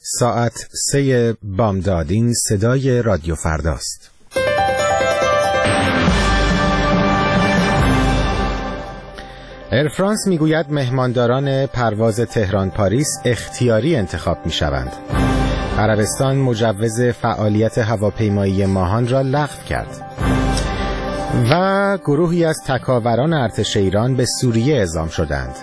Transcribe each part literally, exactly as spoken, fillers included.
ساعت سه بامداد. این صدای رادیو فرداست. ایر فرانس میگوید مهمانداران پرواز تهران پاریس اختیاری انتخاب میشوند. عربستان مجوز فعالیت هواپیمایی ماهان را لغو کرد. و گروهی از تکاوران ارتش ایران به سوریه اعزام شدند.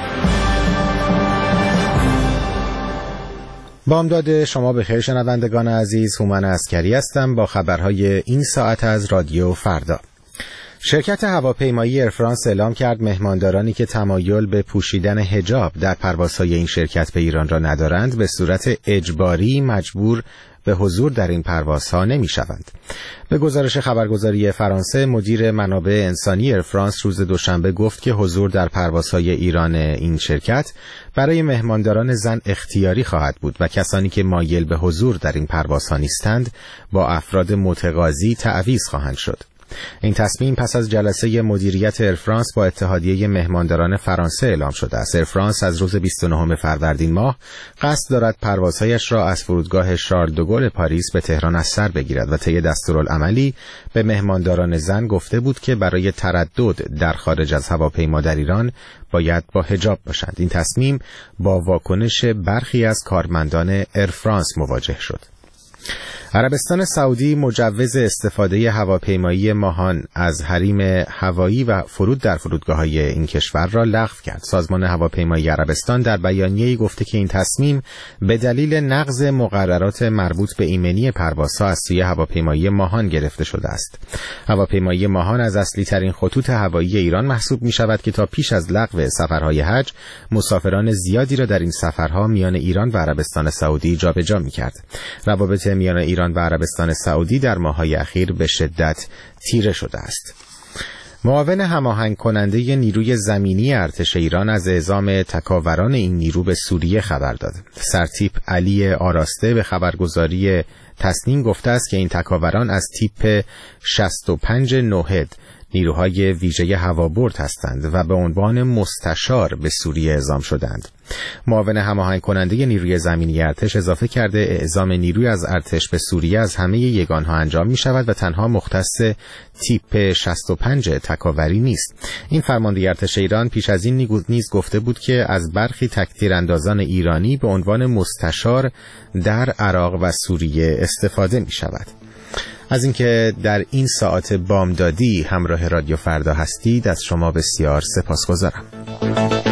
بامداد شما بخیر شنوندگان عزیز، هومن عسکری هستم با خبرهای این ساعت از رادیو فردا. شرکت هواپیمایی ایر فرانس اعلام کرد مهماندارانی که تمایل به پوشیدن حجاب در پروازهای این شرکت به ایران را ندارند به صورت اجباری مجبور به حضور در این پروازها نمی شوند. به گزارش خبرگزاری فرانسه، مدیر منابع انسانی ایر فرانس روز دوشنبه گفت که حضور در پروازهای ایران این شرکت برای مهمانداران زن اختیاری خواهد بود و کسانی که مایل به حضور در این پروازها نیستند با افراد متقاضی تعویض خواهند شد. این تصمیم پس از جلسه مدیریت ایر فرانس با اتحادیه مهمانداران فرانسه اعلام شده است. ایر فرانس از روز بیست و نهم فروردین ماه قصد دارد پروازهایش را از فرودگاه شارل دوگل پاریس به تهران از سر بگیرد و طی دستورالعملی به مهمانداران زن گفته بود که برای تردد در خارج از هواپیما در ایران باید با حجاب باشند. این تصمیم با واکنش برخی از کارمندان ایر فرانس مواجه شد. عربستان سعودی مجوز استفاده هواپیمایی ماهان از حریم هوایی و فرود در فرودگاه‌های این کشور را لغو کرد. سازمان هواپیمایی عربستان در بیانیه‌ای گفته که این تصمیم به دلیل نقض مقررات مربوط به ایمنی پروازها از سوی هواپیمایی ماهان گرفته شده است. هواپیمایی ماهان از اصلی ترین خطوط هوایی ایران محسوب می شود که تا پیش از لغو سفرهای حج مسافران زیادی را در این سفرها میان ایران و عربستان سعودی جابجا می کرد. روابط میان ایران و عربستان سعودی در ماه‌های اخیر به شدت تیره شده است. معاون هماهنگ کننده نیروی زمینی ارتش ایران از اعزام تکاوران این نیرو به سوریه خبر داد. سرتیپ علی آراسته به خبرگزاری تصنیم گفته است که این تکاوران از تیپ شصت و پنج نوهد نیروهای ویژه هوابرد هستند و به عنوان مستشار به سوریه اعزام شدند. معاون هماهنگ کننده نیروی زمینی ارتش اضافه کرده اعزام نیروی از ارتش به سوریه از همه یگانها انجام می شود و تنها مختص تیپ شصت و پنج تکاوری نیست. این فرمانده ارتش ایران پیش از این نیز گفته بود که از برخی تکتیراندازان ایرانی به عنوان مستشار در عراق و سوریه استفاده می شود. از اینکه در این ساعت بامدادی همراه رادیو فردا هستید از شما بسیار سپاسگزارم.